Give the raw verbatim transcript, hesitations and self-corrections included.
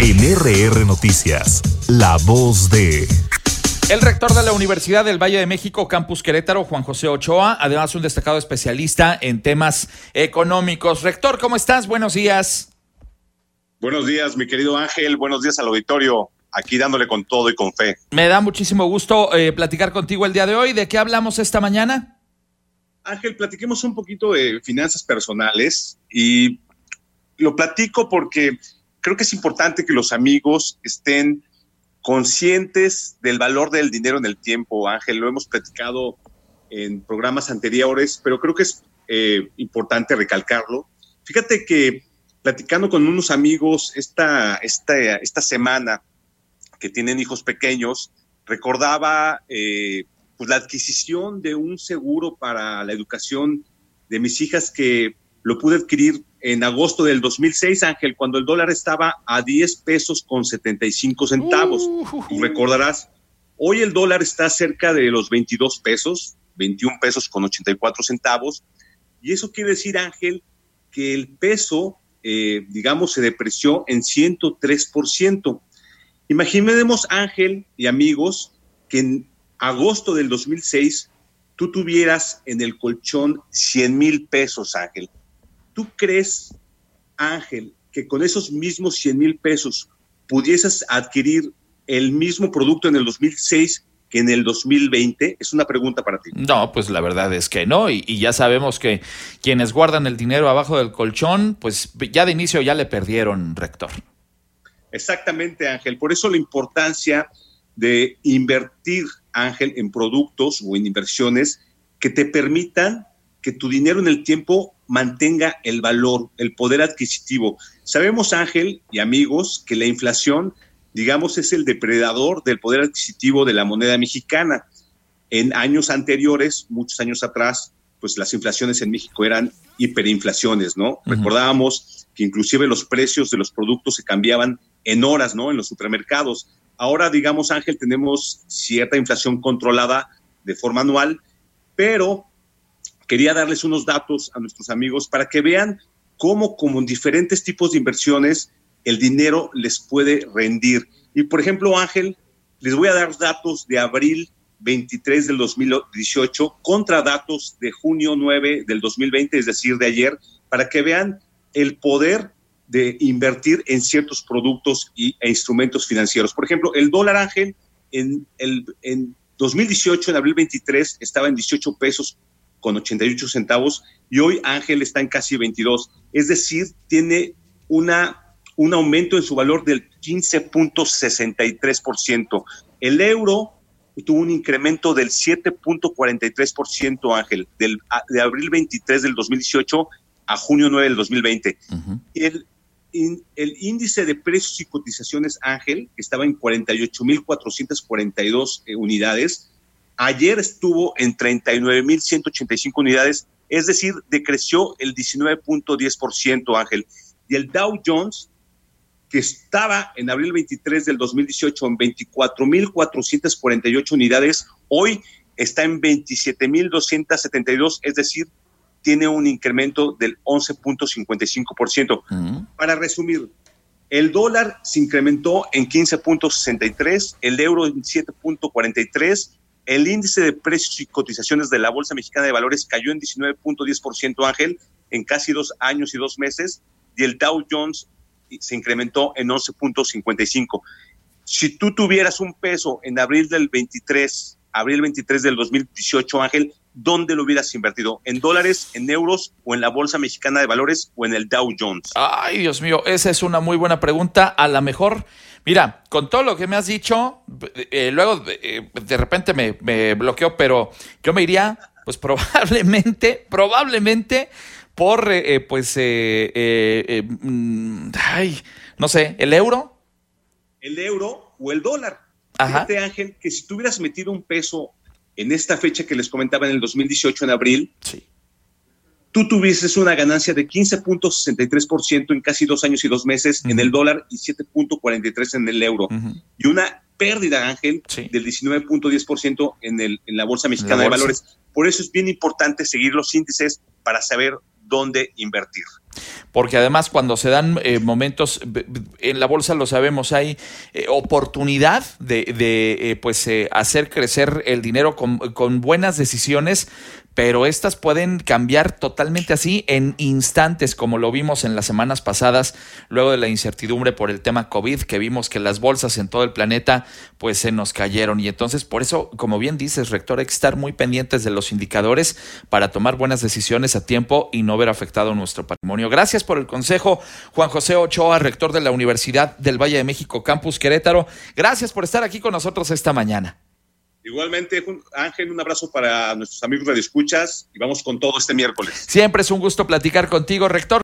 En R R Noticias, la voz de... El rector de la Universidad del Valle de México, Campus Querétaro, Juan José Ochoa, además un destacado especialista en temas económicos. Rector, ¿cómo estás? Buenos días. Buenos días, mi querido Ángel. Buenos días al auditorio. Aquí dándole con todo y con fe. Me da muchísimo gusto eh, platicar contigo el día de hoy. ¿De qué hablamos esta mañana? Ángel, platiquemos un poquito de finanzas personales y lo platico porque creo que es importante que los amigos estén conscientes del valor del dinero en el tiempo. Ángel, lo hemos platicado en programas anteriores, pero creo que es eh, importante recalcarlo. Fíjate que platicando con unos amigos esta, esta, esta semana que tienen hijos pequeños, recordaba eh, pues la adquisición de un seguro para la educación de mis hijas que lo pude adquirir en agosto del dos mil seis, Ángel, cuando el dólar estaba a diez pesos con setenta y cinco centavos. Uh, Tú recordarás, hoy el dólar está cerca de los veintidós pesos, veintiún pesos con ochenta y cuatro centavos. Y eso quiere decir, Ángel, que el peso, eh, digamos, se depreció en ciento tres por ciento. Imaginemos, Ángel y amigos, que en agosto del dos mil seis tú tuvieras en el colchón cien mil pesos, Ángel. ¿Tú crees, Ángel, que con esos mismos cien mil pesos pudieses adquirir el mismo producto en el dos mil seis que en el dos mil veinte? Es una pregunta para ti. No, pues la verdad es que no, y, y ya sabemos que quienes guardan el dinero abajo del colchón, pues ya de inicio ya le perdieron, rector. Exactamente, Ángel. Por eso la importancia de invertir, Ángel, en productos o en inversiones que te permitan que tu dinero en el tiempo mantenga el valor, el poder adquisitivo. Sabemos, Ángel y amigos, que la inflación, digamos, es el depredador del poder adquisitivo de la moneda mexicana. En años anteriores, muchos años atrás, pues las inflaciones en México eran hiperinflaciones, ¿no? Uh-huh. Recordábamos que inclusive los precios de los productos se cambiaban en horas, ¿no? En los supermercados. Ahora, digamos, Ángel, tenemos cierta inflación controlada de forma anual, pero quería darles unos datos a nuestros amigos para que vean cómo, como en diferentes tipos de inversiones, el dinero les puede rendir. Y, por ejemplo, Ángel, les voy a dar datos de abril veintitrés del dos mil dieciocho contra datos de junio nueve del dos mil veinte, es decir, de ayer, para que vean el poder de invertir en ciertos productos y, e instrumentos financieros. Por ejemplo, el dólar, Ángel, en, el, en dos mil dieciocho, en abril veintitrés, estaba en dieciocho pesos con ochenta y ocho centavos, y hoy, Ángel, está en casi veintidós. Es decir, tiene una, un aumento en su valor del quince punto sesenta y tres por ciento. El euro tuvo un incremento del siete punto cuarenta y tres por ciento, Ángel, del, de abril veintitrés del dos mil dieciocho a junio nueve del dos mil veinte. Uh-huh. El, in, el índice de precios y cotizaciones, Ángel, que estaba en cuarenta y ocho mil cuatrocientas cuarenta y dos eh, unidades, ayer estuvo en treinta y nueve mil ciento ochenta y cinco unidades, es decir, decreció el diecinueve punto diez por ciento, Ángel. Y el Dow Jones, que estaba en abril veintitrés del dos mil dieciocho en veinticuatro mil cuatrocientas cuarenta y ocho unidades, hoy está en veintisiete mil doscientas setenta y dos, es decir, tiene un incremento del once punto cincuenta y cinco por ciento. Uh-huh. Para resumir, el dólar se incrementó en quince punto sesenta y tres, el euro en siete punto cuarenta y tres, el índice de precios y cotizaciones de la Bolsa Mexicana de Valores cayó en diecinueve punto diez por ciento, Ángel, en casi dos años y dos meses, y el Dow Jones se incrementó en once punto cincuenta y cinco. Si tú tuvieras un peso en abril del veintitrés, abril veintitrés del dos mil dieciocho, Ángel, ¿dónde lo hubieras invertido? ¿En dólares, en euros, o en la Bolsa Mexicana de Valores, o en el Dow Jones? Ay, Dios mío, esa es una muy buena pregunta. A lo mejor, mira, con todo lo que me has dicho, eh, luego eh, de repente me, me bloqueó, pero yo me iría, pues probablemente, probablemente por, eh, pues, eh, eh, eh, mm, ay, no sé, ¿el euro? El euro o el dólar. Ajá. Fíjate, Ángel, que si tú hubieras metido un peso en esta fecha que les comentaba en el dos mil dieciocho, en abril, sí, tú tuvieses una ganancia de quince punto sesenta y tres por ciento en casi dos años y dos meses uh-huh. en el dólar y siete punto cuarenta y tres por ciento en el euro. Uh-huh. Y una pérdida, Ángel, sí. del diecinueve punto diez por ciento en, el, en la Bolsa Mexicana la bolsa. de Valores. Por eso es bien importante seguir los índices para saber dónde invertir. Porque además cuando se dan eh, momentos, en la bolsa lo sabemos, hay eh, oportunidad de, de eh, pues eh, hacer crecer el dinero con, con buenas decisiones, pero estas pueden cambiar totalmente así en instantes, como lo vimos en las semanas pasadas, luego de la incertidumbre por el tema COVID, que vimos que las bolsas en todo el planeta pues se nos cayeron. Y entonces, por eso, como bien dices, rector, hay que estar muy pendientes de los indicadores para tomar buenas decisiones a tiempo y no ver afectado nuestro patrimonio. Gracias por el consejo, Juan José Ochoa, rector de la Universidad del Valle de México, Campus Querétaro. Gracias por estar aquí con nosotros esta mañana. Igualmente, Ángel, un abrazo para nuestros amigos radioescuchas y vamos con todo este miércoles. Siempre es un gusto platicar contigo, rector.